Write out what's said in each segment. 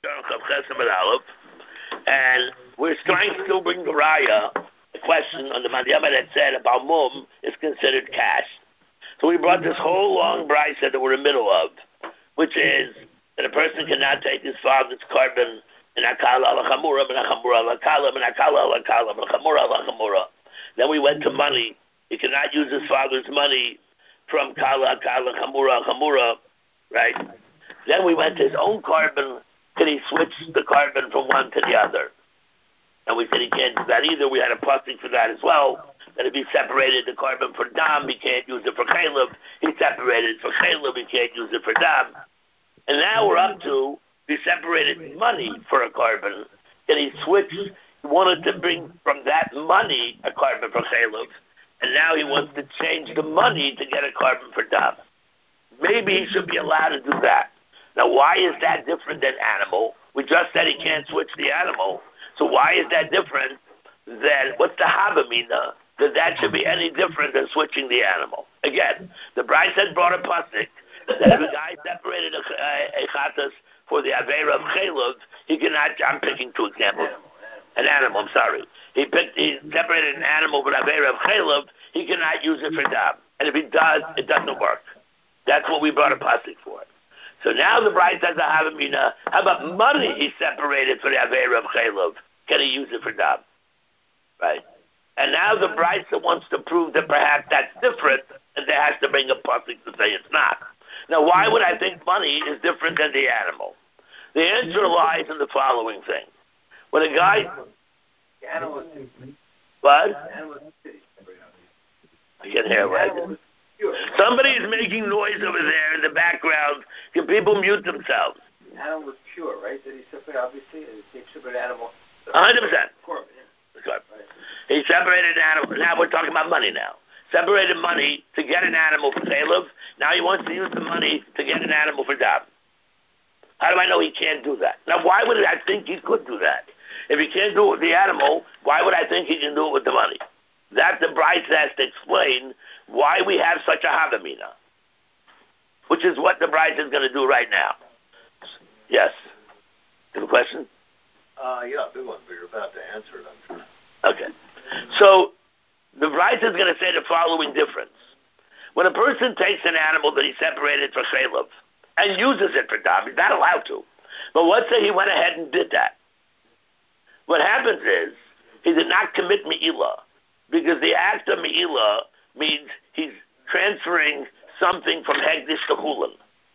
And we're trying to still bring the raya, the question on the Mandiyama that said about mum is considered cash. So we brought this whole long brisa that we're in the middle of, which is that a person cannot take his father's carbon in akala ala chamura, min achamura ala kala, min akala ala kala, min achamura ala chamura. Then we went to money. He cannot use his father's money from kala, kala, chamura, chamura, right? Then we went to his own carbon. Can he switch the carbon from one to the other? And we said he can't do that either. We had a posting for that as well. That if he separated the carbon for dam, he can't use it for chaylev. He separated it for chaylev, he can't use it for dam. And now we're up to, he separated money for a carbon. Can he switch? He wanted to bring from that money a carbon for chaylev. And now he wants to change the money to get a carbon for dam. Maybe he should be allowed to do that. Now, why is that different than animal? We just said he can't switch the animal. So why is that different than, what's the havamina, that should be any different than switching the animal? Again, the bride said brought a pasuk that if a guy separated a chatas for the avera of chaylev, he cannot, I'm picking two examples. An animal, I'm sorry. He separated an animal for the avera of chaylev, he cannot use it for dam. And if he does, it doesn't work. That's what we brought a pasuk for. So now the bride says, how about money he separated for the avera of chaylev? Can he use it for dam? Right? And now the bride wants to prove that perhaps that's different, and there has to bring a pasuk to say it's not. Now, why would I think money is different than the animal? The answer lies in the following thing. When a guy... What? I can hear right. Somebody is making noise over there in the background. Can people mute themselves? The animal was pure, right? Did he separate, obviously? He separated animal. 100%. Corbin, yeah. Right. He separated an animal. Now we're talking about money now. Separated money to get an animal for chaylev. Now he wants to use the money to get an animal for dam. How do I know he can't do that? Now, why would I think he could do that? If he can't do it with the animal, why would I think he can do it with the money? That the bride has to explain why we have such a havamina, which is what the bride is going to do right now. Yes. Do you have a question? Yeah, big one, but you're about to answer it, I'm sure. Okay. So, the bride is going to say the following difference. When a person takes an animal that he separated for chaylev and uses it for dam, he's not allowed to. But let's say he went ahead and did that. What happens is, he did not commit me'ilah, because the act of me'ilah means he's transferring something from hegdish to chulin.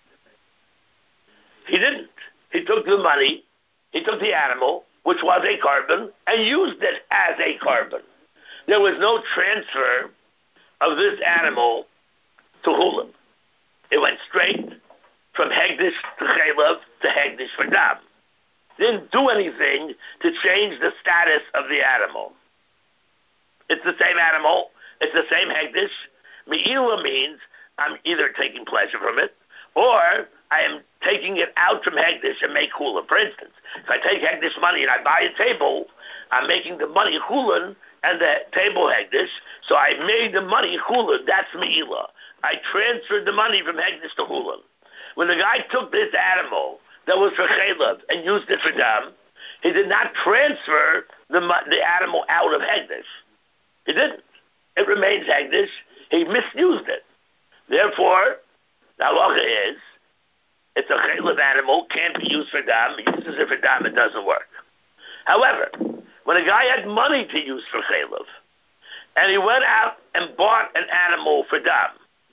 He didn't. He took the money, he took the animal, which was a carbon, and used it as a carbon. There was no transfer of this animal to chulin. It went straight from hegdish to chaylev to hegdish for dam. Didn't do anything to change the status of the animal. It's the same animal. It's the same hegdish. Me'ilah means I'm either taking pleasure from it, or I am taking it out from hegdish and make chulin. For instance, if I take hegdish money and I buy a table, I'm making the money chulin and the table hegdish, so I made the money chulin. That's me'ilah. I transferred the money from hegdish to chulin. When the guy took this animal that was for chaylev and used it for dam, he did not transfer the animal out of hegdish. He didn't. It remains hegdish. He misused it. Therefore, the halacha is, it's a chaylev animal, can't be used for dam. He uses it for dam, it doesn't work. However, when a guy had money to use for chaylev, and he went out and bought an animal for dam,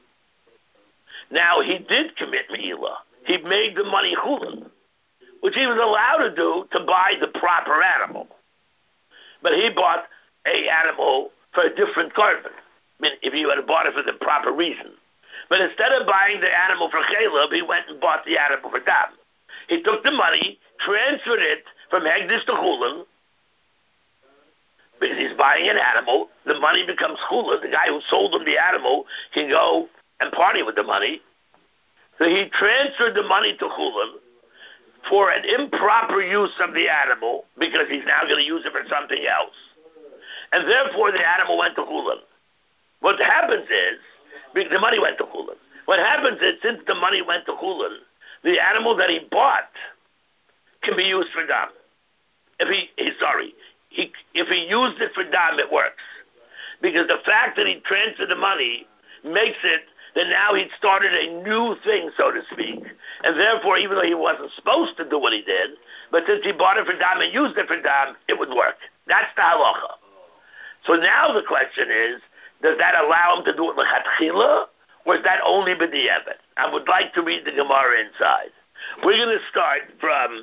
now he did commit me'ilah. He made the money chulin, which he was allowed to do to buy the proper animal. But he bought a animal for a different carbon. I mean, if he had bought it for the proper reason. But instead of buying the animal for chaylev, he went and bought the animal for dam. He took the money, transferred it from hegdish to chulin, because he's buying an animal. The money becomes chulin. The guy who sold him the animal can go and party with the money. So he transferred the money to chulin for an improper use of the animal, because he's now going to use it for something else. And therefore the animal went to chulin. What happens is, the money went to chulin. What happens is, since the money went to chulin, the animal that he bought can be used for dam. If he used it for dam, it works. Because the fact that he transferred the money makes it that now he'd started a new thing, so to speak. And therefore, even though he wasn't supposed to do what he did, but since he bought it for dam and used it for dam, it would work. That's the halacha. So now the question is, does that allow him to do it l'chatchila, or is that only b'di'evet? I would like to read the Gemara inside. We're going to start from...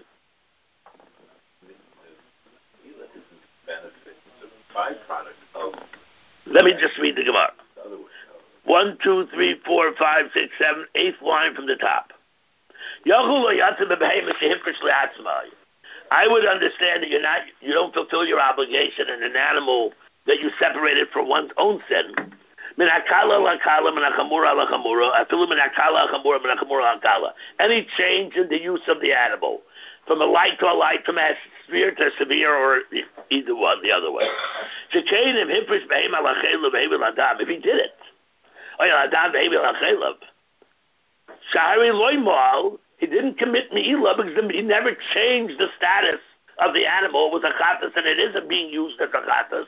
Let me just read the Gemara. 1, 2, 3, 4, 5, 6, 7, 8th line from the top. I would understand that you don't fulfill your obligation in an animal that you separated for one's own sin. Any change in the use of the animal, from a light to a light, from a severe to severe, or either one, the other way. If he did it, he didn't commit me'ilah because he never changed the status of the animal. It was a chatas, and it isn't being used as a chatas.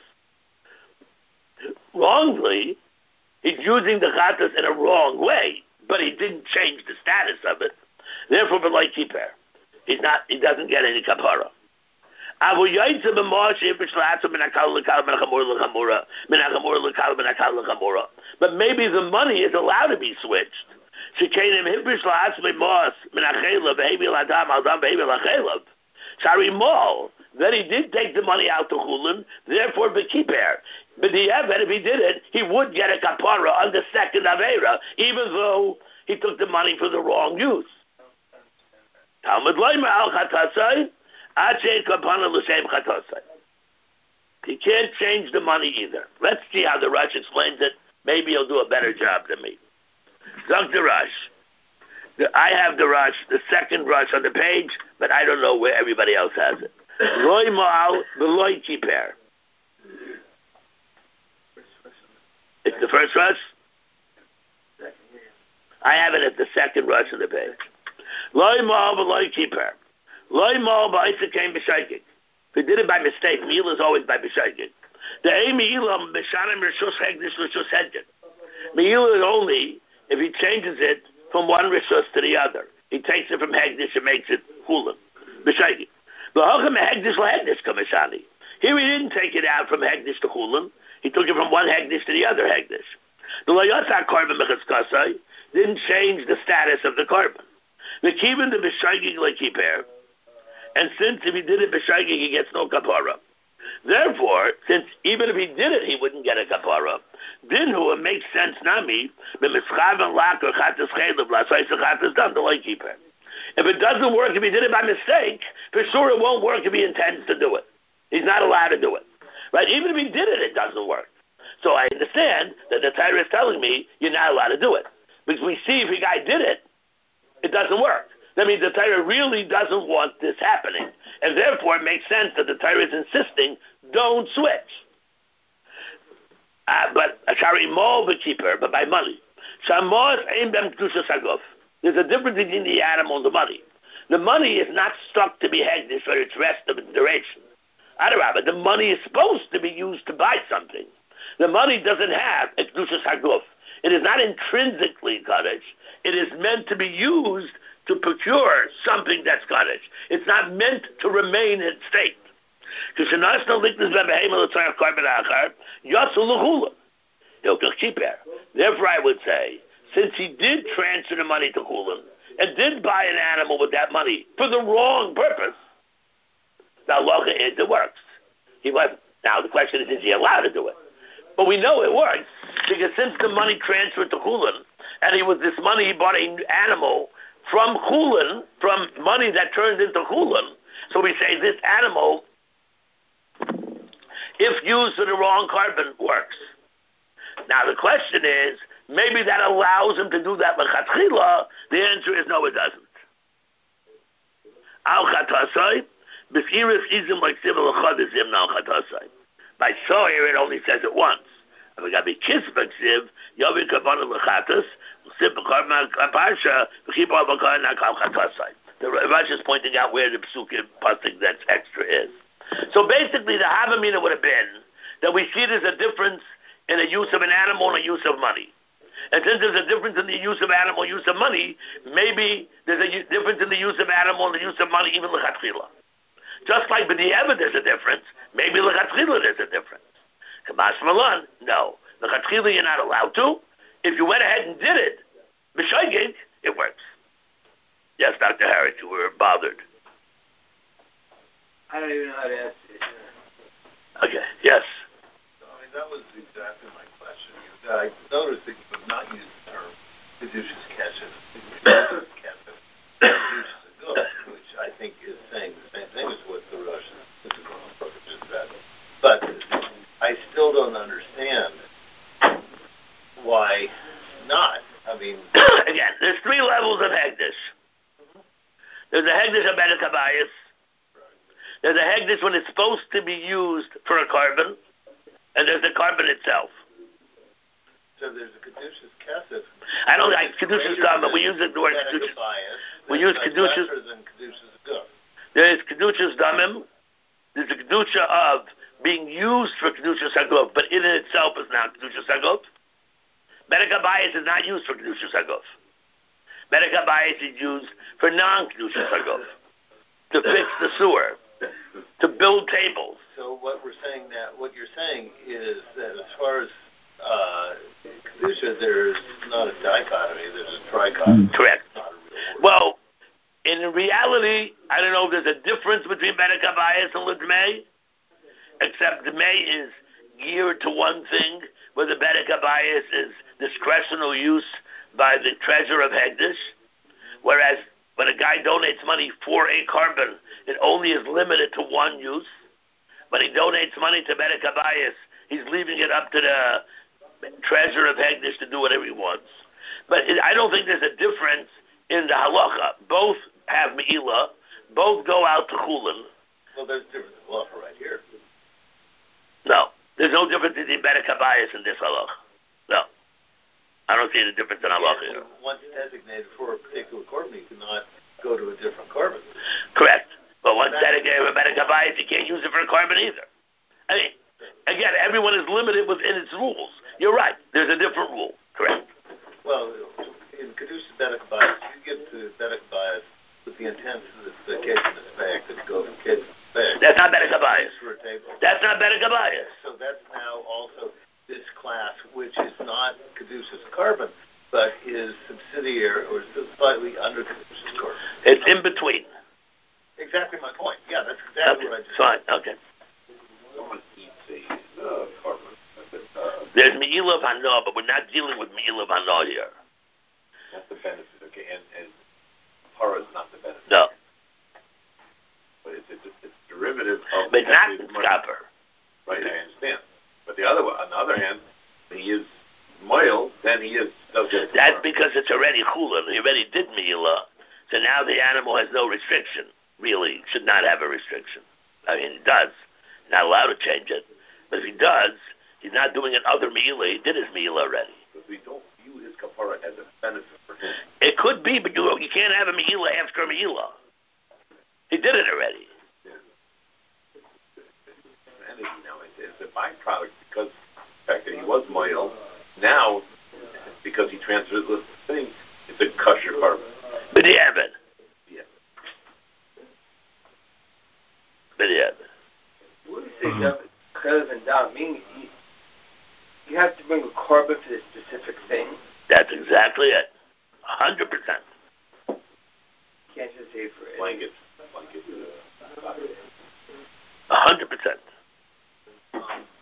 Wrongly, he's using the chatas in a wrong way, but he didn't change the status of it. Therefore, b'loy kiper, he doesn't get any kapara. But maybe the money is allowed to be switched. Then he did take the money out to Chulin, therefore Bekiper. But if he did it, he would get a kapara on the second Avera, even though he took the money for the wrong use. Talmud Leimer al Chatasai. He can't change the money either. Let's see how the Rush explains it. Maybe he'll do a better job than me. Dr. Rush. I have the Rush, the second Rush on the page, but I don't know where everybody else has it. Roy Ma'al, Beloy Kiper. It's the first Rush? I have it at the second Rush on the page. Roy Ma'al, Beloy Kiper. Loy mal ba'isa came b'shaykik. If he did it by mistake, meal is always by b'shaykik. The aim me'ilam b'shanim rishus hegdish rishus hedgin. Meal is only if he changes it from one rishus to the other. He takes it from hegdish and makes it hulim. B'shaykik. V'hochem hegdish lahegdish kamishani. Here he didn't take it out from hegdish to hulim. He took it from one hegdish to the other hegdish. The loyotza korban mechaskasai didn't change the status of the korban. The kivin the b'shaykik lekiper. And since if he did it b'shaygig, he gets no kapara. Therefore, since even if he did it, he wouldn't get a kapara. Dinhu, it makes sense nami, if it doesn't work if he did it by mistake, for sure it won't work if he intends to do it. He's not allowed to do it. Right? Even if he did it, it doesn't work. So I understand that the Torah is telling me you're not allowed to do it. Because we see if a guy did it, it doesn't work. That means the Torah really doesn't want this happening. And therefore, it makes sense that the Torah is insisting, don't switch. But by money. There's a difference between the animal and the money. The money is not stuck to be hegdish for its rest of its duration. Adarabah, the money is supposed to be used to buy something. The money doesn't have a kedushas haguf. It is not intrinsically kaddish. It is meant to be used to procure something that's kaddish. It's not meant to remain in state. Therefore, I would say, since he did transfer the money to Chulin and did buy an animal with that money for the wrong purpose, the halacha is it works. He wasn't. Now the question is he allowed to do it? But we know it works because since the money transferred to Chulin, and he bought an animal from Chulin, from money that turned into Chulin. So we say this animal, if used for the wrong carbon, works. Now the question is, maybe that allows him to do that l'chatchila. The answer is no, it doesn't. Al chatasai, b'siris izim like civil l'chadizim al chatasai. By soyer, it only says it once. If it got to be kissed by ksiv, yavi kabana l'chatas, l'siv b'karma parsha, v'chibah b'karna kal chatasai. The Rush is pointing out where the Psukim Pasuk that's extra is. So basically, the Havamina would have been that we see there's a difference in the use of an animal and the use of money. And since there's a difference in the use of animal and use of money, maybe there's a difference in the use of animal and the use of money, even l'chatchila. Just like b'di'evet there's a difference, maybe l'chatchila there's a difference. Kamash Malan, no. L'chatchila you're not allowed to. If you went ahead and did it, b'shaygig, it works. Yes, Dr. Harris, you were bothered. I don't even know how to answer it. Okay, yes. I mean, that was exactly my question. I noticed that you have not used the term Kedushas Kesef, Kedushas Aguf, which I think is saying the same thing as what the Russian just said. But I still don't understand why not. I mean... Again, there's three levels of Hegdish. There's a Hegdish of Bedek Habayis. There's a Hegdish when it's supposed to be used for a carbon, and there's the carbon itself. So there's a Kedushas Kesef. I don't like Kedushas Damim. We use the word Kedushas. We use Kedushas. There is Kedushas Damim. There's a Kedusha of being used for Kedushas Haguf, but in itself is not Kedushas Haguf. Bedek Habayis is not used for Kedushas Haguf. Bedek Habayis is used for non-Kedushas Haguf. To fix the sewer. To build tables. So what you're saying is that as far as Kedusha, there's not a dichotomy, there's a trichotomy. Correct. Well, in reality, I don't know if there's a difference between Bedek Habayis and L'Dmei, except D'mei is geared to one thing, where the Bedek Habayis is discretional use by the treasurer of Hegdish, whereas when a guy donates money for a carbon, it only is limited to one use. When he donates money to Bedek Habayis, he's leaving it up to the treasurer of Hegdish to do whatever he wants. But I don't think there's a difference in the halacha. Both have me'ilah. Both go out to chulin. Well, there's a difference in halacha right here. No. There's no difference between Bedek Habayis and this halacha. No. I don't see the difference in halacha here. Once designated for a particular carbon, you cannot go to a different carbon. Correct. But once designated for Bedek Habayis, you can't use it for a carbon either. I mean, again, everyone is limited within its rules. You're right. There's a different rule. Correct. Well, in Kedusha Bedek Habayis, you give to Bedek Habayis with the intent that the case in this bag that go from case in this bag. That's not Bedek Habayis. That's not Bedek Okay, Habayis. so that's now also this class, which is not Kedusha's carbon, but is subsidiary or slightly under Kedusha's carbon. It's in between. Exactly my point. Yeah, that's exactly what I just said. Fine, okay. Someone eats a carbon. There's Me'ilah Hano, but we're not dealing with Me'ilah Hano here. That's the benefit, okay? And Hara is not the benefit. No. But it's derivative of... But not Skapper. Right, I understand. But the other one, on the other hand, he is moil, then he is... That's because it's already chulin. He already did Me'ilah. So now the animal has no restriction. Really, should not have a restriction. I mean, he does. He's not allowed to change it. But if he does, he's not doing another Me'ilah. He did his Me'ilah already. But we don't view his kapara as a benefit for him. It could be, but you can't have a Me'ilah after a Me'ilah. He did it already. Yeah. Energy now, it's a byproduct because the fact that he was moil. Now, because he transferred the thing, it's a kosher carbon. But he haven't. Yeah. But he haven't. What do you say, Chelev and Dam? Meaning you have to bring a carbon for this specific thing? That's exactly it. 100%. You can't just say for it. Blanket. 100%.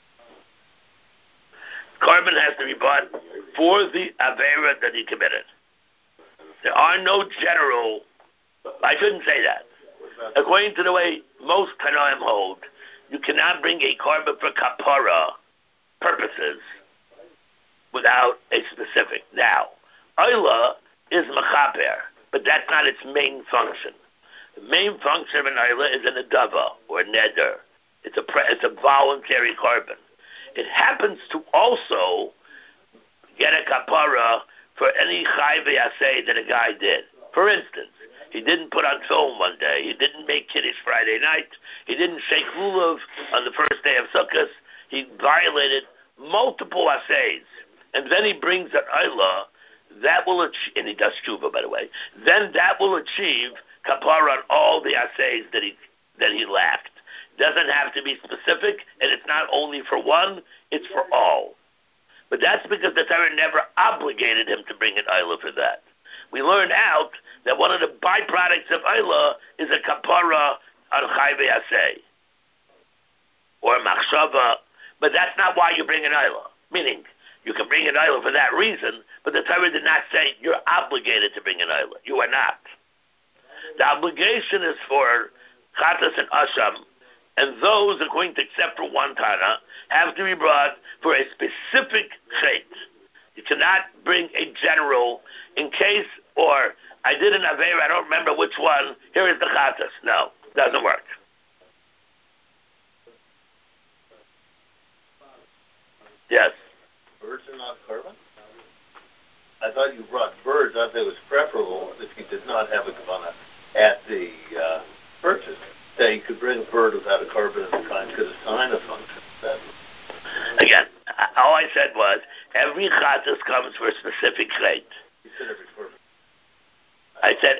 Carbon has to be bought for the Avera that he committed. There are no general... I shouldn't say that. According to the way most Tanaim hold, you cannot bring a carbon for kapara purposes without a specific. Now, Oila is mechaper, but that's not its main function. The main function of an Oila is an adava or neder. It's a voluntary carbon. It happens to also get a kapara for any chayve asay that a guy did. For instance, he didn't put on film one day, he didn't make Kiddush Friday night, he didn't shake lulav on the first day of Sukkot, he violated multiple assays, and then he brings an Eilah, that will achieve, and he does tshuva, by the way, then that will achieve kapara on all the assays that he lacked. Doesn't have to be specific, and it's not only for one, it's for all. But that's because the Torah never obligated him to bring an Eilah for that. We learned out that one of the byproducts of Eilah is a kapara on chayve asay, or machshava, but that's not why you bring an Eilah. Meaning, you can bring an Eilah for that reason, but the Torah did not say you're obligated to bring an Eilah. You are not. The obligation is for chatas and asham, and those, according to except for one Tana, have to be brought for a specific chait. You cannot bring a general in case, or I did an Aveira, I don't remember which one, here is the chatas. No, doesn't work. Yes. Birds are not carbon? I thought you brought birds. I thought it was preferable if you did not have a kavana at the purchase. That you could bring a bird without a carbon of the kind could assign a function. Again, all I said was every chatas comes for a specific chait. You said every carbon. I said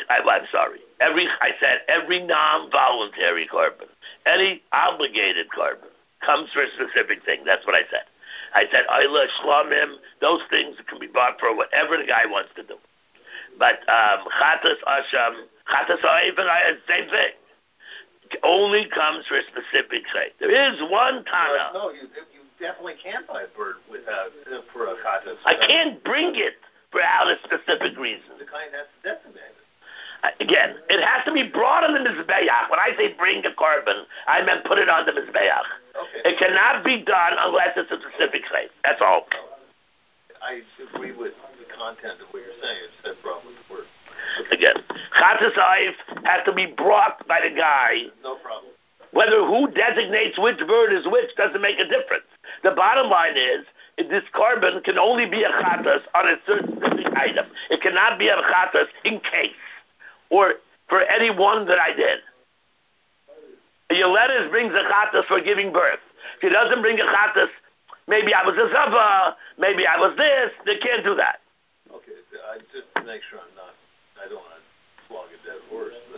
every non-voluntary carbon, any obligated carbon comes for a specific thing. That's what I said. I said Eilah, Shlamim, those things can be bought for whatever the guy wants to do. But chatas, asham, chatas, same thing. It only comes for a specific site. There is one Tana. No, you definitely can't buy a bird without for a chatas. I can't bring it for out a specific reason. The kind has to designate it. Again, it has to be brought on the Mizbeach. When I say bring a carbon, I meant put it on the Mizbeach. Okay. It cannot be done unless it's a specific site. That's all. I agree with the content of what you're saying. It's that problem with the word. Again, chatas has to be brought by the guy. No problem. Whether who designates which bird is which doesn't make a difference. The bottom line is, this carbon can only be a chatas on a certain specific item. It cannot be a chatas in case, or for any one that I did. Yoledes brings a chatas for giving birth. If he doesn't bring a chatas, maybe I was a zava, maybe I was this, they can't do that. Okay, I just to make sure I don't want to flog a dead horse, but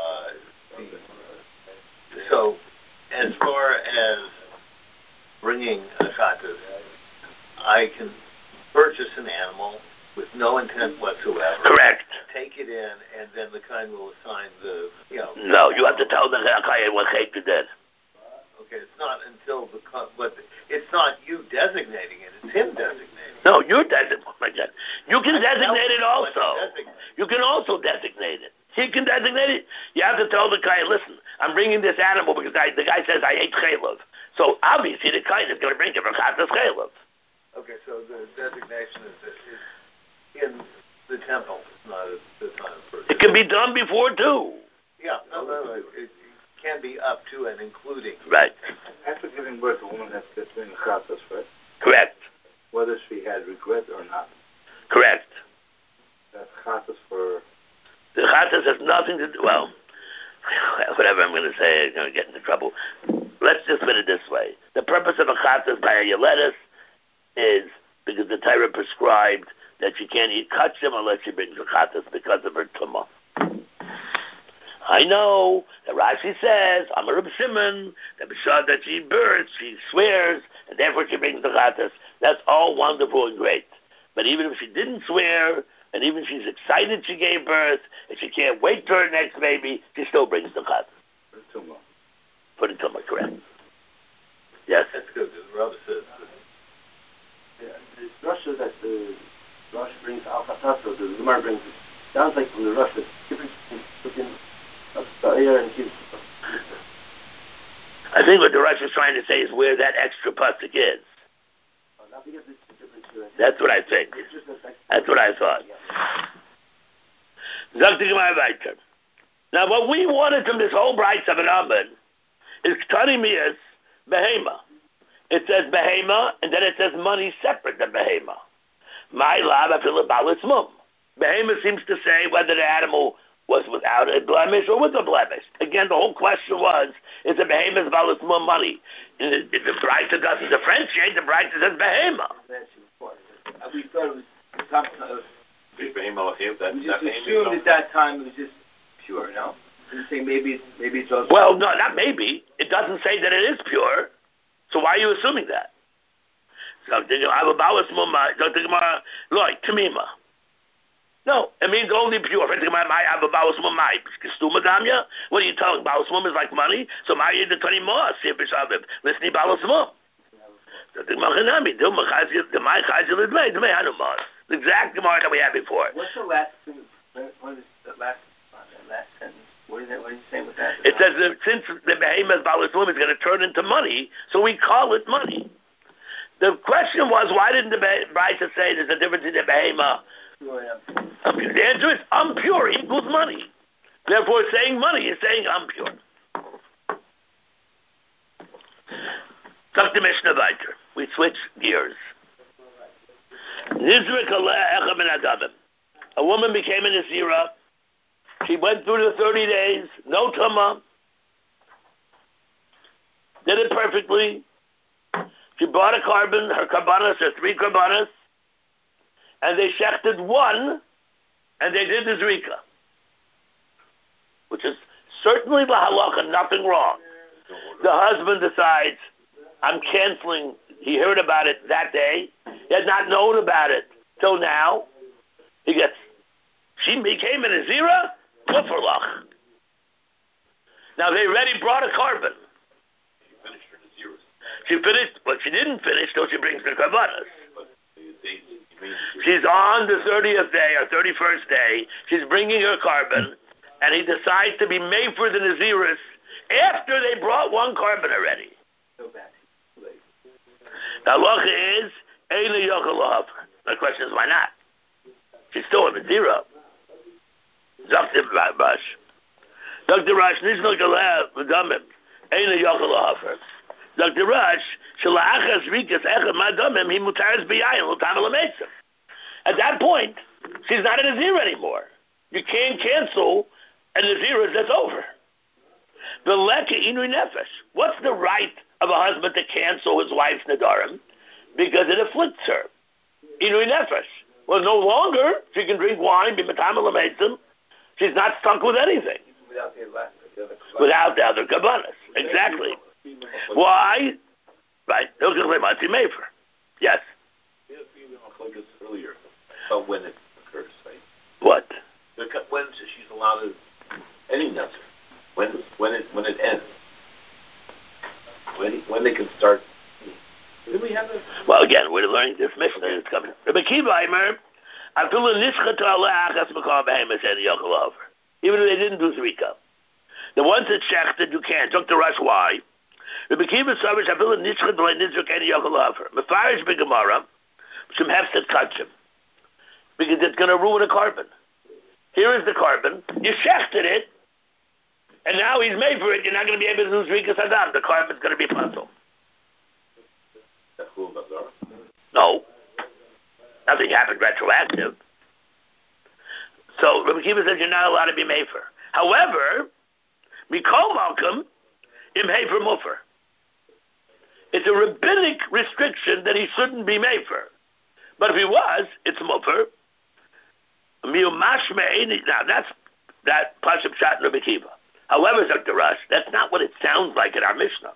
so as far as bringing a chatas, I can purchase an animal with no intent whatsoever. Correct. Take it in, and then the kind will assign the, No, you have to tell the guy what chait you did. Okay, it's not until but it's not you designating it; it's him designating. No, you're designating. Oh my God, you can designate it also. You can also designate it. He can designate it. You have to tell the guy, listen, I'm bringing this animal because the guy says I ate chaylev. So obviously the guy is going to bring it for chatas chaylev. Okay, so the designation is in the temple, not at the time of purchase. It can be done before too. Yeah, no, it can be up to and including. Right. After giving birth, a woman has to bring chatas, right? Correct. Whether she had regret or not. Correct. That's chatas for... The chatas has nothing to do... Well, whatever I'm going to say, I'm going to get into trouble. Let's just put it this way. The purpose of a chatas by a yoledes is because the Torah prescribed that she can't eat kachim unless she brings a chatas because of her tumah. I know that Rashi says, Amar Reb Shimon, that she births, she swears, and therefore she brings the chatas. That's all wonderful and great. But even if she didn't swear, and even if she's excited she gave birth, and she can't wait for her next baby, she still brings the chatas. For the tumah, correct. Yes? That's good. The Rabbi says the Russia that the Rosh brings al chatas, or the Gemara brings it. Sounds like from the Rosh that put in and keeps. I think what the Rosh is trying to say is where that extra pasuk is. That's what I think. That's what I thought. Now, what we wanted from this whole Brayta of an Amud is Ktani Mias Behema. It says Behema, and then it says money separate than Behema. My lab, I feel about its mum. Behema seems to say whether the animal was without a blemish or with a blemish. Again, the whole question was, is the behemoth valid more money? If the Braita doesn't differentiate, the Braita says behemoth. We thought it was some kind of... Big behemoth here, that We just behemoth, assumed at that time it was just pure, no? You say maybe it's also... Well, no, not maybe. It doesn't say that it is pure. So why are you assuming that? So I have a balas mumma. Tamima. No, it means only pure. What are you telling? Balas mum is like money. So my the 20 more. See if it's of him. Listen to balas mum. The exact Gemara that we had before. What's the last thing? What is the last sentence? What is you saying with that? It says that since the behemoth balas mum is going to turn into money, so we call it money. The question was, why didn't the Braita say there's a difference in the behemoth? The answer is impure equals money. Therefore, saying money is saying impure. Dr. Mishnah Viter. We switch gears. A woman became a Nazira. She went through the 30 days, no tumah. Did it perfectly. She bought a carbon, her karbanos, her 3 karbanos, and they shechted one, and they did the zrika, which is certainly the halacha, nothing wrong. The husband decides, I'm canceling. He heard about it that day. He had not known about it till now. She became a Nazira, mufarlach. Now they already brought a carbon. She finished, but she didn't finish till she brings the karbanos. She's on the 30th day or 31st day. She's bringing her carbon, and he decides to be made for the Naziris after they brought one carbon already. The halacha is, Eina yochel lahafer. The question is, why not? She's still a Nazira. Dr. Rush, Nishno Galeh, V'damim, Eina yochel lahafer. Dr. Rush, Shalachas Rikas Echad Madamim, he mutaris b'yayin, l'tavel ametzim. At that point, she's not a Nazir anymore. You can't cancel a Nazir that's over. The leka inui nefesh. What's the right of a husband to cancel his wife's nadarim? Because it afflicts her. Inui nefesh. Well, no longer she can drink wine, be matavel ametzim. She's not stuck with anything. Without the other kabbanas. Exactly. Why? Right. Yes. Earlier, but when it occurs, right? What? When she's allowed to, any nuts. When it ends. When they can start. Did we have this? Well, again, we're learning this Mishnah. It's coming. Rabbi Kiva Aimer, even if they didn't do Zrika. The ones that shechted, you can't. Took the rush. Why? Rabbi Kiva Savish, Mefarish B'Gemara, some hefset kachim, because it's going to ruin a carbon. Here is the carbon. You shechted it, and now he's made for it. You're not going to be able to do Zrika Sadam. The carbon's going to be puzzle. No. Nothing happened retroactive. So Rabbi Kiva says you're not allowed to be mefer. However, Mikol Malcolm, im hefer mufer. It's a rabbinic restriction that he shouldn't be mefer. But if he was, it's mufer. Now that's that Pashup Shat and Rabbi Kiva. However, Dr. Rush, that's not what it sounds like in our Mishnah.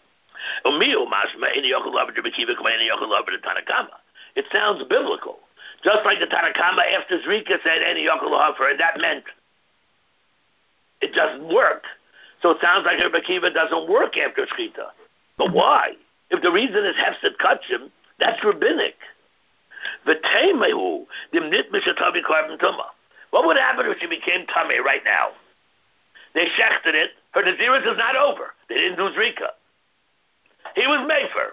It sounds biblical. Just like the Tanakama after Zrika said any Yochel and that meant it doesn't work. So it sounds like Rabbi Kiva doesn't work after Shchita. But why? If the reason is Hefset Kachim, that's rabbinic. V'teimehu dimnit mishatavi carbon tuma. What would happen if she became tummy right now? They shechted it. Her Naziris is not over. They didn't do Zrika. He was mefer.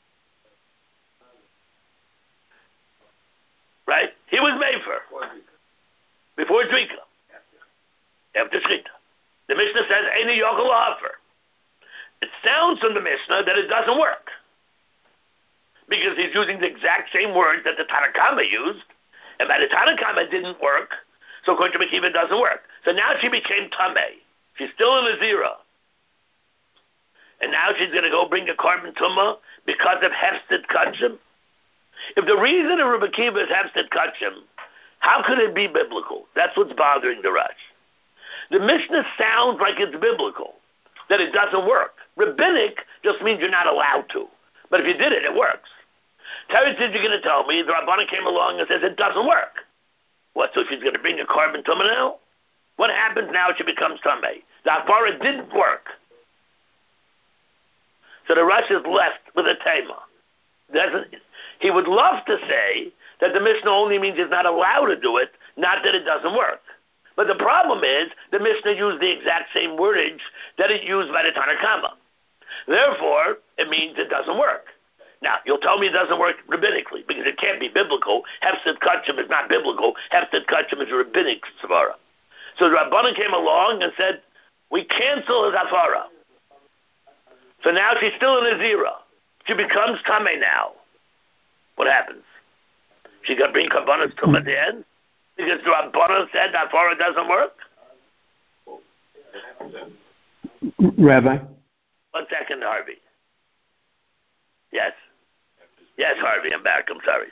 Right? He was mefer. Before Zrika. After Shchita. The Mishnah says, Eini yochel lahafer. It sounds from the Mishnah that it doesn't work. Because he's using the exact same words that the Tanakama used. And by the Tanakama didn't work, so according to Mekiva it doesn't work. So now she became Tameh. She's still in Nazira. And now she's going to go bring a carbon tumah because of Hefsed Kachim. If the reason of Rabbi Akiva is Hefsed Kachim, how could it be biblical? That's what's bothering the Rush. The Mishnah sounds like it's biblical, that it doesn't work. Rabbinic just means you're not allowed to. But if you did it, it works. Terry said you're going to tell me the Rabbanah came along and says it doesn't work. What, so she's going to bring a carbon tumah now? What happens now if she becomes Tameh? The Hafara didn't work. So the Rush is left with a tema. He would love to say that the Mishnah only means he's not allowed to do it, not that it doesn't work. But the problem is the Mishnah used the exact same wordage that it used by the Tanna Kama. Therefore, it means it doesn't work. Now, you'll tell me it doesn't work rabbinically, because it can't be biblical. Hefsed Kachim is not biblical. Hefsed Kachim is a rabbinic svara. So the Rabbanah came along and said, we cancel his Hafara. So now she's still in Nazira. She becomes Tameh now. What happens? She got to bring Kabbanas Tum at the end? Because the Rabbanah said that Hafara doesn't work? Rabbi? 1 second, Harvey. Yes. Yes, Harvey, I'm back. I'm sorry.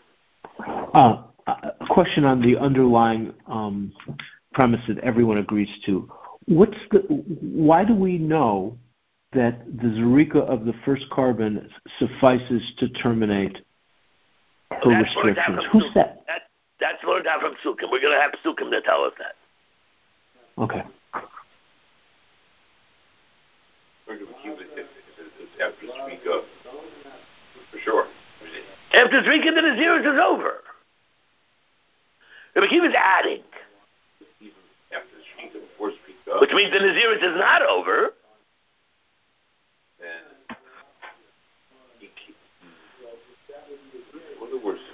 A question on the underlying premise that everyone agrees to. Why do we know that the Zerika of the first carbon suffices to terminate her restrictions? Who said? That's learned out from Sukkim. We're going to have Sukkim to tell us that. Okay. After Zerika, for sure. After Zerika, the Naziris is over. Rabbi Akiva is adding. Even after Zerika, before Zerika. Which means the Naziris is not over. Then what are the words?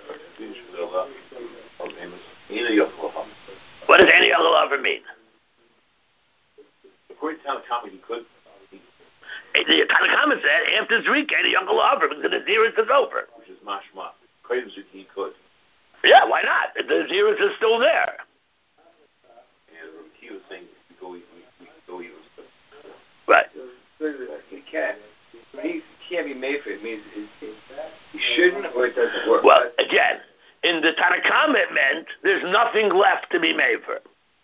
What does Ani Yachalav mean? According to Tanna Kama, he could. The Tanna Kama said after Zerika, Ani Yachalav, because the Naziris is over. Which is mashma. According to Zerika, he could. Yeah, why not? The Naziris is still there. And he was saying we go even. Right. He can't. He can't be made for it. It means he shouldn't, or it doesn't work. Well, again, in the Tanna Kama it meant there's nothing left to be made for.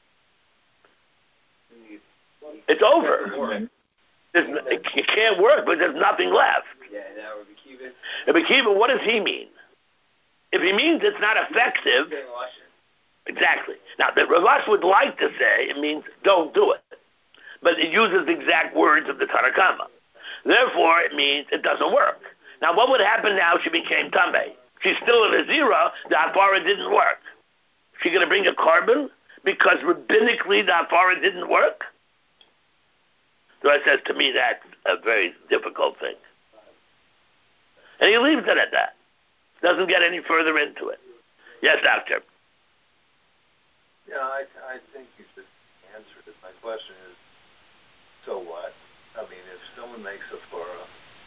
It's over. It can't work, but there's nothing left. Yeah, now Rabbi Akiva. Rabbi Akiva, what does he mean? If he means it's not effective, exactly. Now, the Ravash would like to say it means don't do it, but it uses the exact words of the Tanna Kama. Therefore, it means it doesn't work. Now, what would happen now if she became Tameh? She's still in Nazira, the Hafara didn't work. She going to bring a carbon because rabbinically the Hafara didn't work? So it says to me that's a very difficult thing. And he leaves it at that. Doesn't get any further into it. Yes, Doctor. Yeah, I think you should answer it. My question is, so what? I mean, if someone makes a Torah,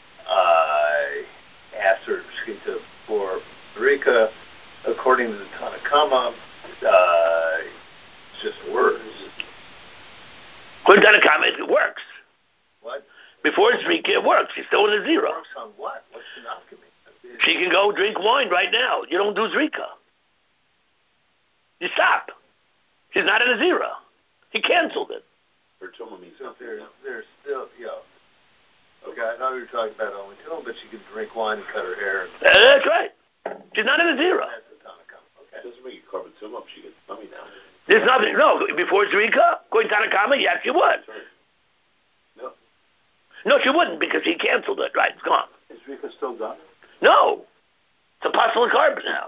answer for Rika, according to the Tanna Kama, it's just words. According to the Tanna Kama, it works. What? Before it's Rika, it works. She's still in a zero. Works on what? What's the alchemy? She can go drink wine right now. You don't do Zrika. You stop. She's not in a zero. He canceled it. Her tumah means So something. there's still, okay, I know you're talking about only tumah, but she can drink wine and cut her hair. That's right. She's not in a zero. That's the Tanna Kama. Okay. It doesn't make you carbon tumah if she gets tummy now. There's nothing. No, before Zrika, according to Tanna Kama, yes, you would. Sorry. No. No, she wouldn't because he canceled it. Right, it's gone. Is Rika still done? No. It's a possible carbon now.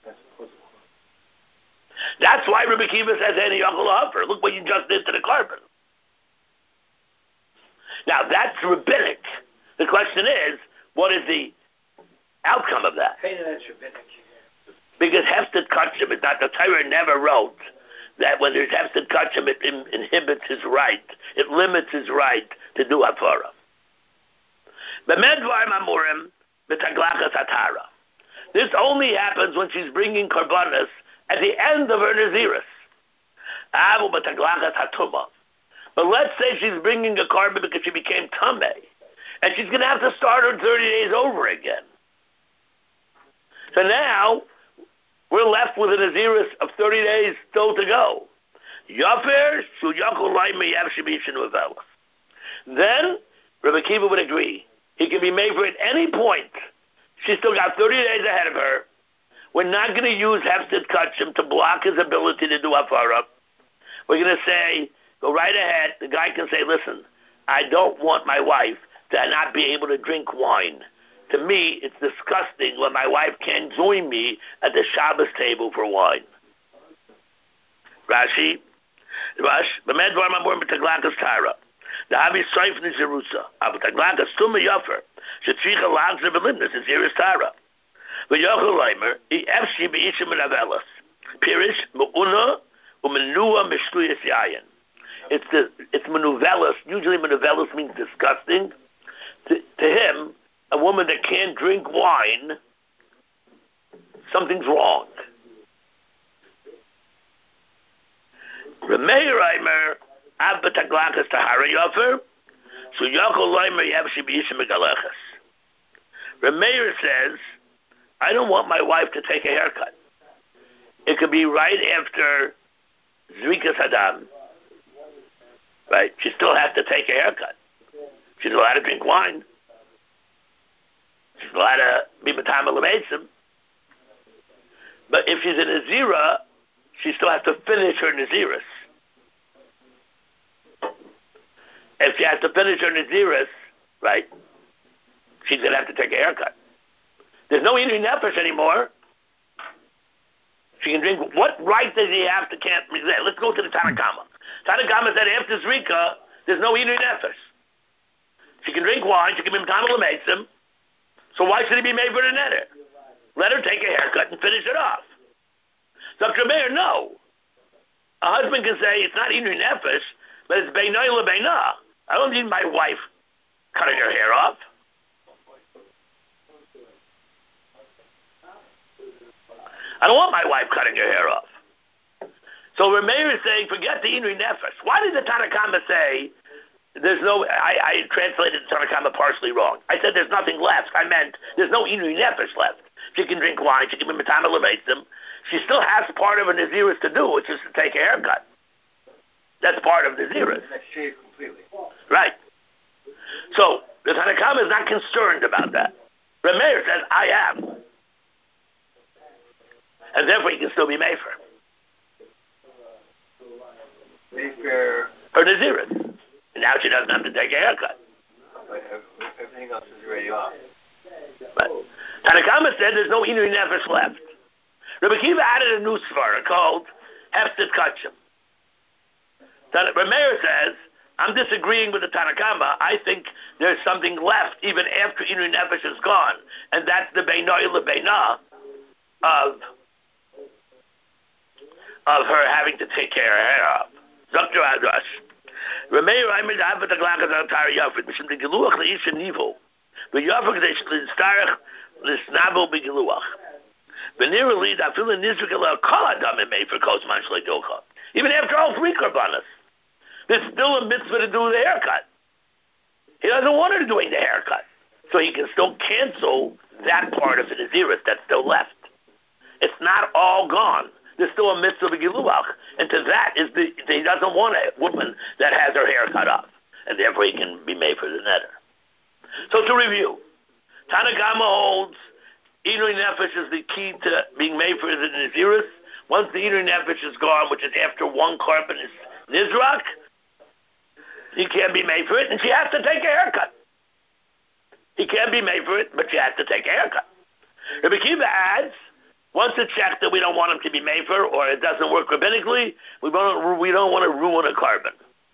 That's why Rabbi Akiva says Ani Yachalav. Look what you just did to the carbon. Now, that's rabbinic. The question is, what is the outcome of that? That's rabbinic. Because Hefsed Kachim is not, the Torah never wrote that when there's Hefsed Kachim, it inhibits his right. It limits his right to do Hafara. B'medvar Mamurim, b'taglachas Hatara. This only happens when she's bringing Karbanas at the end of her Naziris. But let's say she's bringing a carbon because she became tameh, and she's going to have to start her 30 days over again. So now we're left with a Naziris of 30 days still to go. Then Rabbi Akiva would agree. He can be made for at any point. She's still got 30 days ahead of her. We're not going to use Hefsid Kachim to block his ability to do Hafara. We're going to say, go right ahead. The guy can say, listen, I don't want my wife to not be able to drink wine. To me, it's disgusting when my wife can't join me at the Shabbos table for wine. Rashi, B'med Dvar Mabur B'Taglakas Tara. The Havi Seif Nizirusa. B'Taglakas Tumah Yofer. Shetricha Lagzer B'Limnas Niziris Tara. V'Yochel Leimer. Efshi B'Ishim Menavelas. Pirish Mu'una U'Menua Mishluyas Yayin. It's Menuvelas. Usually Menuvelas means disgusting. To him, a woman that can't drink wine, something's wrong. Remeir Eimer, Abba Taglakas Tahara Yofer, so Yoko Leimer Yavshi B'Yishim Megalechas. Remeir says, I don't want my wife to take a haircut. It could be right after Zrikas Hadam. Right? She still has to take a haircut. She's allowed to drink wine. She's allowed to be Matama Lameisim. But if she's a Nazira, she still has to finish her Naziris. If she has to finish her Naziris, right, she's going to have to take a haircut. There's no eating nefesh anymore. She can drink. What right does he have to can't? Let's go to the Tanakama. Tanakama said after Zrika, there's no eating nefesh. She can drink wine. She can be Matama Lameisim. So why should he be made for the netter? Let her take a haircut and finish it off. Dr. Meir, no. A husband can say it's not eating nefesh, but it's beinah lebeinah. I don't need my wife cutting her hair off. I don't want my wife cutting her hair off. So Meir is saying, forget the eating nefesh. Why did the Tanakama say there's no? I translated the Tanakama partially wrong. I said there's nothing left. I meant there's no eating nefesh left. She can drink wine. She can be matama lemeisim. She still has part of a Naziris to do, which is to take a haircut. That's part of Naziris. That's shaved completely. Right. So the Tanakama is not concerned about that. Meir says, I am. And therefore he can still be Mefer. Mayfair. Her Naziris. And now she doesn't have to take a haircut. But everything else is already off. Right. Tanakama said there's no Inu Nefesh left. Rabbi Akiva added a new svara called Hefted Kachim. Meir says, I'm disagreeing with the Tanakama. I think there's something left even after Inu Nefesh is gone. And that's the Beinah Lebeinah of her having to take care of her hair off. Dr. Adrash. Remeir Aimed Avat Aglakas Altar Yafrit, Mishim de Geluach Leisha Nivo. But Yafrik de Starach Lisnabo Begeluach. Venera lead Afil and Nizrikala Kaladam and made for Kosman Shledocha. Even after all three Karbanas, there's still a mitzvah to do the haircut. He doesn't want her doing the haircut. So he can still cancel that part of the Naziris that's still left. It's not all gone. There's still a mitzvah of Giluach. And to that is he doesn't want a woman that has her hair cut off. And therefore he can be made for the netter. So to review, Tanakama holds Inui Nefesh is the key to being made for the Naziris. Once the Inui Nefesh is gone, which is after one carbon is Nizrak, he can't be made for it, and she has to take a haircut. He can't be made for it, but she has to take a haircut. Rabbi Akiva adds, once it's checked that we don't want him to be made for, or it doesn't work rabbinically, we don't want to ruin a carbon.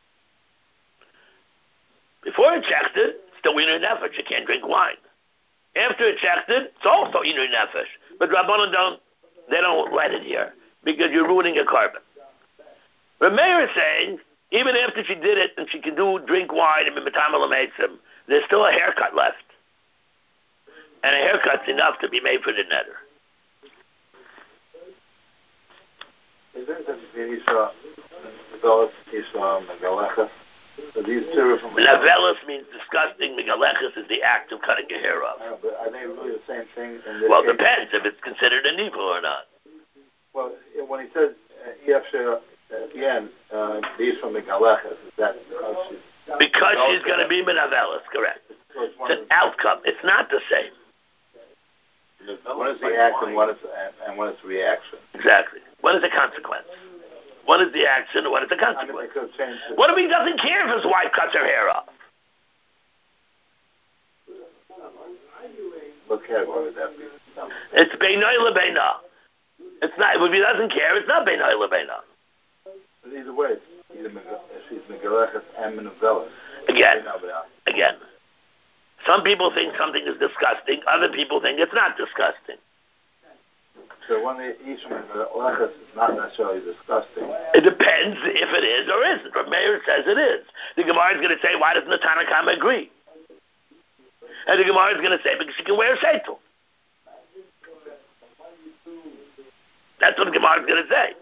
Before it checked it, still Inui Nefesh, you can't drink wine. After it checked it, it's also Inui Nefesh. But Rabbanan don't let it here, because you're ruining a carbon. Meir is saying, even after she did it and she can drink wine and be matama l'meitzim, there's still a haircut left. And a haircut's enough to be made for the netter. Isn't that Menavelis, Islam, Megalechas. So these two are from Menavelis means disgusting. Megalechas is the act of cutting your hair off. But are they really the same thing in this Well, case? it depends if it's considered an evil or not. Well, when he says Yefsher at the end, these from Megalechas, is that because she's going to be Menavelis, correct. It's an outcome. It's not the same. One is the act and one is the reaction. Exactly. What is the consequence? What is the action and what is the consequence? What if he doesn't care if his wife cuts her hair off? What category would that be? It's Beinoi LeBeina. It's not. If he doesn't care, it's not Beinoi LeBeina. But either way, she's Megalechas and Menavelis. Again. Some people think something is disgusting. Other people think it's not disgusting. So when the Isham Megalechas is not necessarily disgusting. It depends if it is or isn't. Or Meir says it is. The Gemara is going to say, why doesn't the Tanna Kama agree? And the Gemara is going to say, because she can wear a sheitel. That's what the Gemara is going to say.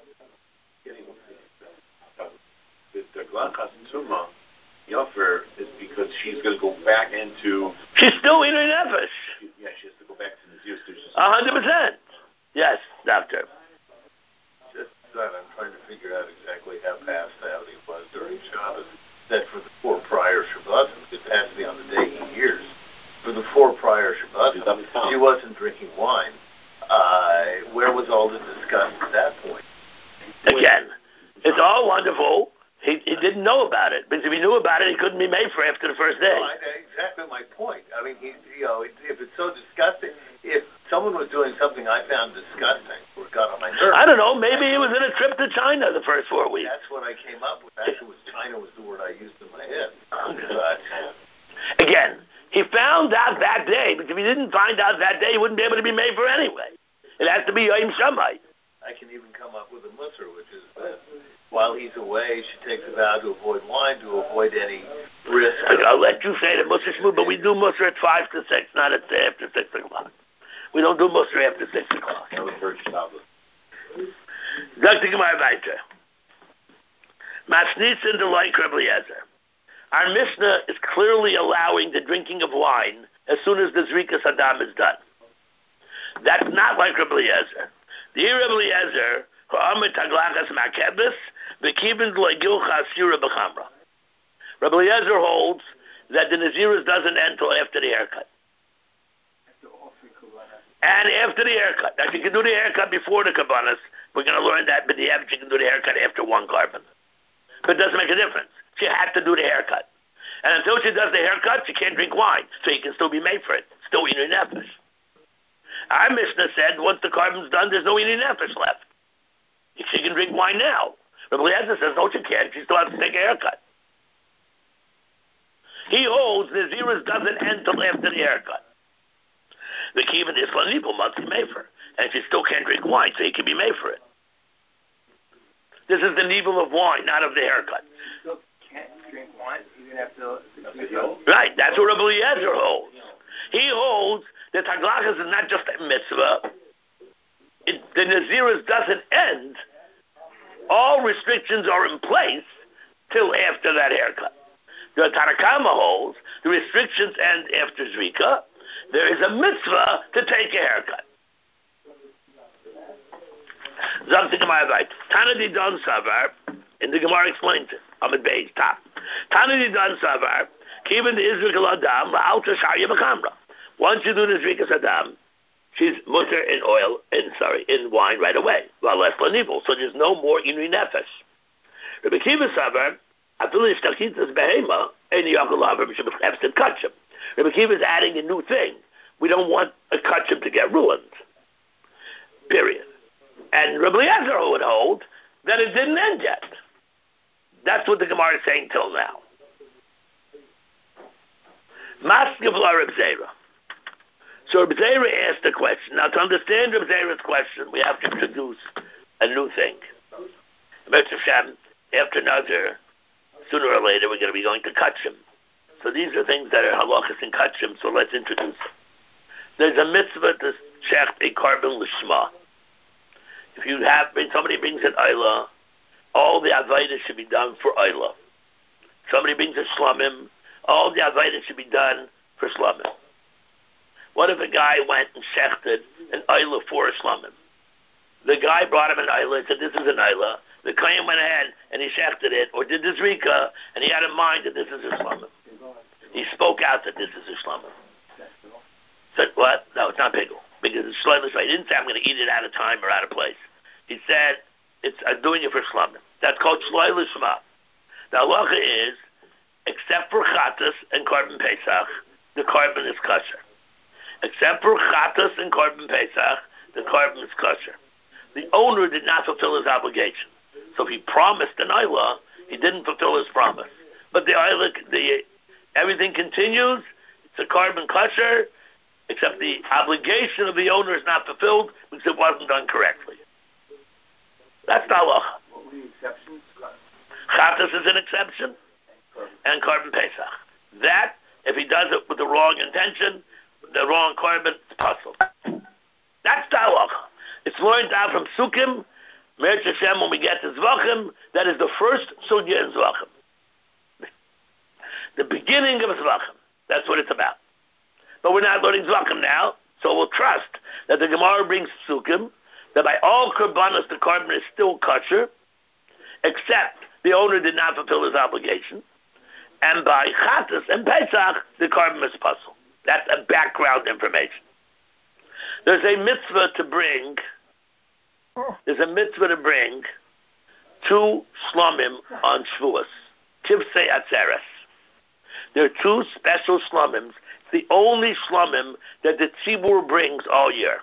The Glachas Tuma Yofer is because she's going to go back into. She's still in her nefesh. Yeah, she has to go back to the Zeus. 100%. Yes, doctor. Just that I'm trying to figure out exactly how passed out he was during Shabbos. That for the 4 prior Shabbosim, it passed me on the day he hears. For the 4 prior Shabbosim, she wasn't drinking wine. Where was all the disgust at that point? Again, it's all wonderful. He didn't know about it, because if he knew about it, he couldn't be made for after the first day. No, exactly my point. I mean, if it's so disgusting, if someone was doing something I found disgusting or got on my nerves, I don't know. Maybe he was in a trip to China the first 4 weeks. That's what I came up with. Actually, China was the word I used in my head. Again, he found out that day, because if he didn't find out that day, he wouldn't be able to be made for anyway. It has to be Yom Shammai. I can even come up with a musser, which is that while he's away, she takes a vow to avoid wine, to avoid any risk. I'll let you say the Musar Shmud, but we do Musar at 5 to 6, not at after 6 o'clock. We don't do Musar after 6 o'clock. That was first Shabbos. Dr. Gemara Weiter. Masnitzin de like Rebbe Eliezer. Our Mishnah is clearly allowing the drinking of wine as soon as the Zrika Saddam is done. That's not like Rebbe Eliezer. The Rebbe Eliezer, Rebbe Eliezer holds that the Naziris doesn't end until after the haircut. And after the haircut. Now, she can do the haircut before the Kabbanas. We're going to learn that, but she can do the haircut after 1 carbon. But it doesn't make a difference. She had to do the haircut. And until she does the haircut, she can't drink wine. So you can still be made for it. Still in her nefesh. Our Mishnah said once the carbon's done, there's no eating nefesh left. She can drink wine now. Rabbi Eliezer says, no, she can't. She still has to take a haircut. He holds the Naziris doesn't end till after the haircut. The Kivan is Lanibel must be made for. And she still can't drink wine, so he can be made for it. This is the nivel of wine, not of the haircut. You still can't drink wine even after the Right, that's what Rabbi Eliezer holds. He holds that Taglachas is not just a mitzvah. The Naziris doesn't end. All restrictions are in place till after that haircut. The Tanna Kama holds the restrictions end after Zrika. There is a mitzvah to take a haircut. Zog the Gemara right. Tana di Don Savar, and the Gemara explains it. Amid Beis, top. Tana di Don Savar, Kiven the Israel Adam, La'alta Sharya B'Kamra. Once you do the Zrika Adam, she's mutter in wine right away. Well, less Lanibel, so there's no more Inri Nefesh. Rabbi Kiva Savar, Afilis Tachitas Behema, and Yakulav, Epstein Kachim. Rabbi Kiva is adding a new thing. We don't want a Kachim to get ruined. Period. And Rabbi Eliezer would hold that it didn't end yet. That's what the Gemara is saying till now. Maskevla Reb Zera. So Reb Zera asked a question. Now, to understand Reb Zera's question, we have to introduce a new thing. After Nazir, sooner or later, we're going to be going to Kachim. So these are things that are halachas and Kachim, so let's introduce them. There's a mitzvah to shecht a carbon lishma. If somebody brings an ayla, all the Avodah should be done for Oila. Somebody brings a Shlomim, all the Avodah should be done for Shlomim. What if a guy went and shechted an Oila for a Shlomim? The guy brought him an Oila and said, this is an Oila. The Kohen went ahead and he shechted it, or did the Zrika, and he had in mind that this is a Shlomim. He spoke out that this is a Shlomim. Said, what? No, it's not Pigel. Because it's Shloimim. He didn't say, I'm going to eat it out of time or out of place. He said, I'm doing it for Shlomim. That's called Shloimim Shema. The halacha is, except for Chatas and Korban Pesach, the Korban is kosher. Except for Chatas and Korban Pesach, the Korban is kosher. The owner did not fulfill his obligation. So if he promised an Oila, he didn't fulfill his promise. But the Oila, everything continues. It's a Korban kosher, except the obligation of the owner is not fulfilled because it wasn't done correctly. That's the halacha. What were the exceptions? Chatas is an exception, and Korban Pesach. That, if he does it with the wrong intention, the wrong Korban, it's puzzled. That's the halacha. It's learned out from Sukkim, Meretz Hashem, when we get to Zvachim, that is the first sugya in Zvachim. The beginning of Zvachim. That's what it's about. But we're not learning Zvachim now, so we'll trust that the Gemara brings Sukkim, that by all Korbanos, the Korban is still kosher, except the owner did not fulfill his obligation, and by Chatas and Pesach, the Korban is puzzled. That's a background information. There's a mitzvah to bring 2 Shlomim on Shavuos, Kivsei Atzeres. There are 2 special Shlomims. It's the only Shlomim that the Tzibur brings all year.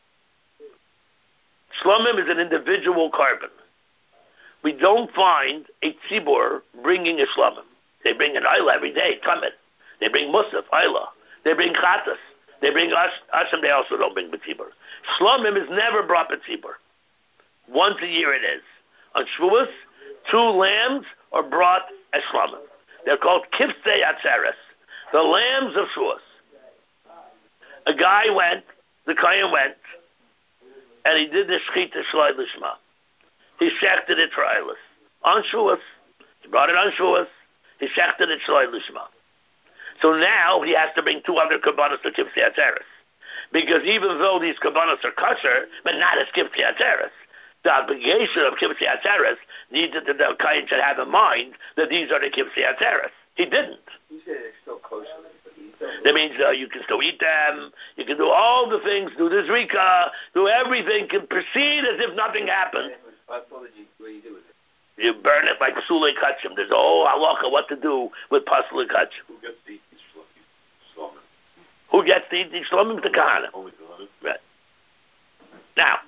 Shlomim is an individual Korban. We don't find a Tzibur bringing a Shlomim. They bring an Oila every day, Tamid. They bring Musaf, Oila. They bring Chatas. They bring Asham, they also don't bring B'tzibur. Shlomim is never brought B'tzibur. Once a year it is. On Shavuos, 2 lambs are brought as Shlomim. They're called Kivsei Atzeres, the lambs of Shavuos. A guy went, the Kohen went, and he did the Shechita Shloi Lishma. He shechted it for Eilis. On Shavuos. He brought it on Shavuos. He shechted it Shloi Lishma. So now he has to bring 2 other Korbanos to Kivsei Atzeres. Because even though these Korbanos are kosher, but not as Kivsei Atzeres, the obligation of Kivsei Atzeres needed that the Kohen should have in mind that these are the Kivsei Atzeres. He didn't. You say they're still kosher. That means you can still eat them, you can do all the things, do the Zrika, do everything, can proceed as if nothing happened. What do you do with it? You burn it like Psulei Kachim. There's a whole halacha what to do with Psulei Kachim. Who gets to eat these Shlomim? Who gets to eat these Shlomim? The Kahana. Only Kohanim? Right. Now,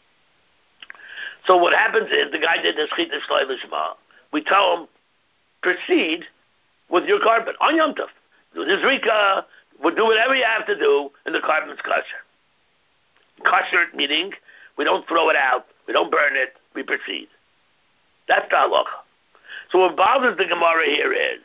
so what happens is the guy did the Shechita Shloi Lishma. We tell him, proceed with your Korban on Yom Tov. Do the Zrika, we'll do whatever you have to do, and the Korban's kosher. Kosher meaning we don't throw it out, we don't burn it, we proceed. That's the halacha. So what bothers the Gemara here is,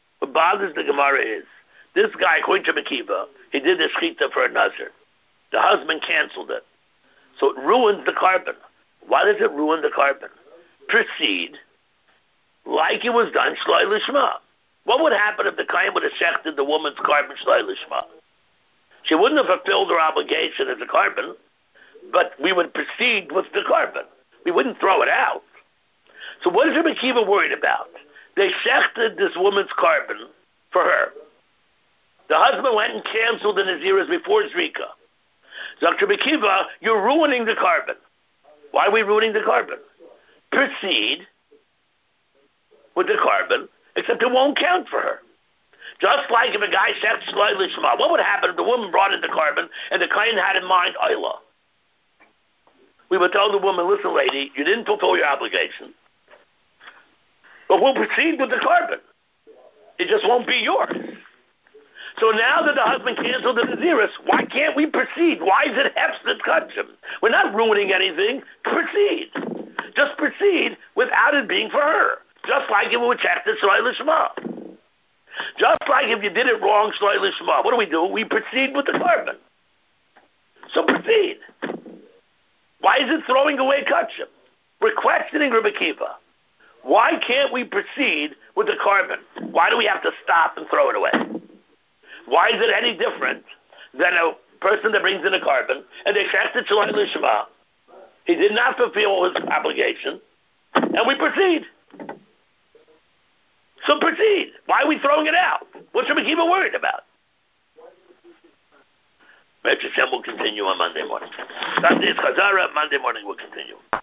this guy, according to Mekiva, he did the Shechita for a Nazir. The husband canceled it. So it ruins the Korban. Why does it ruin the Korban? Proceed like it was done Shloi Lishma. What would happen if the Kohen would have shechted the woman's Korban Shloi Lishma? She wouldn't have fulfilled her obligation as a Korban, but we would proceed with the Korban. We wouldn't throw it out. So what is Rabbi Akiva worried about? They shechted this woman's Korban for her. The husband went and canceled the Naziris before Zrika. Dr. Rabbi Akiva, you're ruining the Korban. Why are we ruining the Korban? Proceed with the Korban, except it won't count for her. Just like if a guy shecht Shloi Lishma, what would happen if the woman brought in the Korban and the Kohen had in mind Oila? We would tell the woman, listen, lady, you didn't fulfill your obligation, but we'll proceed with the Korban. It just won't be yours. So now that the husband canceled the Naziris, why can't we proceed? Why is it Hefsed Kachim? We're not ruining anything. Proceed. Just proceed without it being for her. Just like if we would check the Shloi Lishma. Just like if you did it wrong, Shloi Lishma. What do? We proceed with the Korban. So proceed. Why is it throwing away Kachim? We're questioning Rabbi Akiva. Why can't we proceed with the carbon? Why do we have to stop and throw it away? Why is it any different than a person that brings in a carbon and they cast it Shalom Lishma? He did not fulfill his obligation, and we proceed. So proceed. Why are we throwing it out? What should we keep worried about? Hashem will continue on Monday morning. Sunday is Chazara. Monday morning we'll continue.